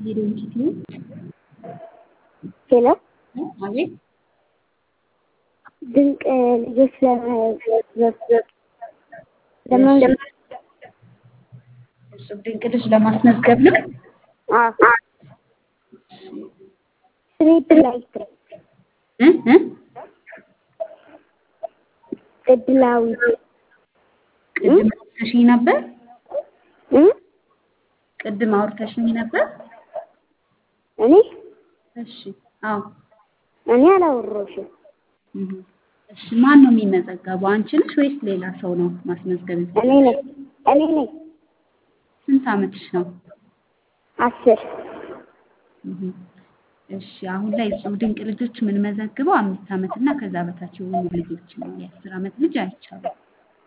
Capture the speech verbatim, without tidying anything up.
ሄዶንኪቲ ሄሎ አቤት ድንቅ ልጆች ለመመዝገብ ለምን እሱ ድንቅ ልጅ ለማስመዝገብ ነው። አዎ ስሬት ላይ እ እ እድላዊ ቅድም አውርተሽኝ ነበር እ ቅድም አውርተሽኝ ነበር። እኔ እሺ አዎ እኔ አላወራሁሽም። እሺ ማን ነው የሚመዘገበው? አንቺ ነሽ ወይስ ሌላ ሰው ነው ማስመዝገብ? እኔ ነኝ እኔ ነኝ። ስንት ዓመትሽ ነው? አስር እሺ አሁን ላይ እጹብ ድንቅ ልጆች ምን መዘግበው አምስት ዓመት እና ከዛ በታች የሆኑ ልጆች ነው። የአስር ዓመት ልጅ አይቻልም።